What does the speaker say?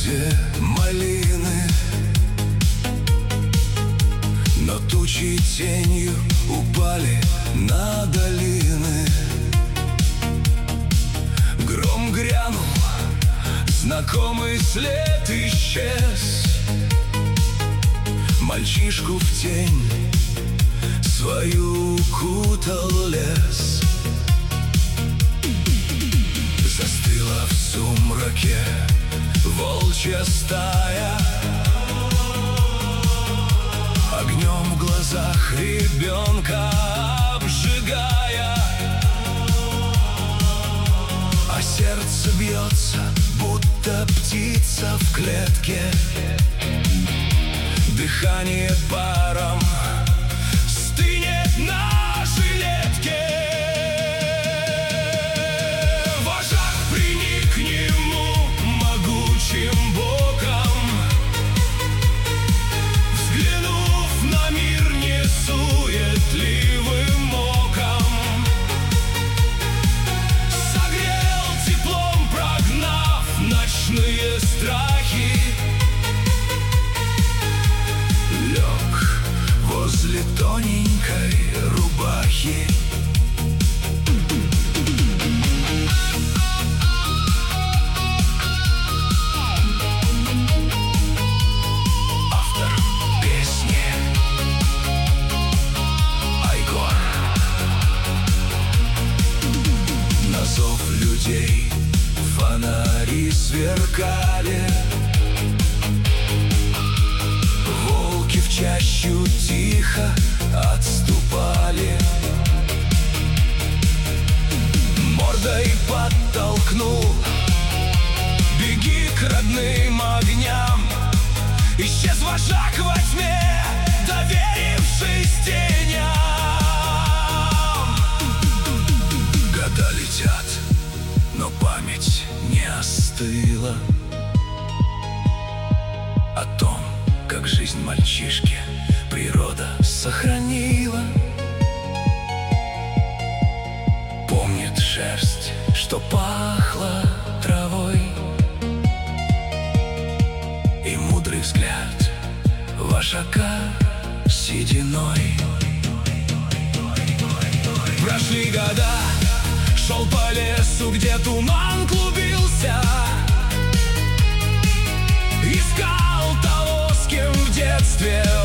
где малины, но тучи тенью упали на долины. Гром грянул, знакомый след исчез. Мальчишку в тень свою укутал лес. Застыла в сумраке волчья стая, огнем в глазах ребенка обжигая. А сердце бьется, будто птица в клетке. Дыхание паром стынет на жилетке. Вожак, приник к нему могучим боком, взглянув на мир несуетливым оком, согрел теплом, прогнав ночные страхи. Лег возле тоненькой рубахи. Автор песни Айгор. На зов людей фонари сверкали, волки в чащу тихо отступали. Мордой подтолкнул: беги к родным огням. Исчез вожак во тьме, доверившись теням. Года летят, но память не остыла о том, как жизнь мальчишки природа сохранила. Помнит шерсть, что пахла травой, и мудрый взгляд вожака сединой. Прошли года, шел по лесу, где туман клубился, искал того, с кем в детстве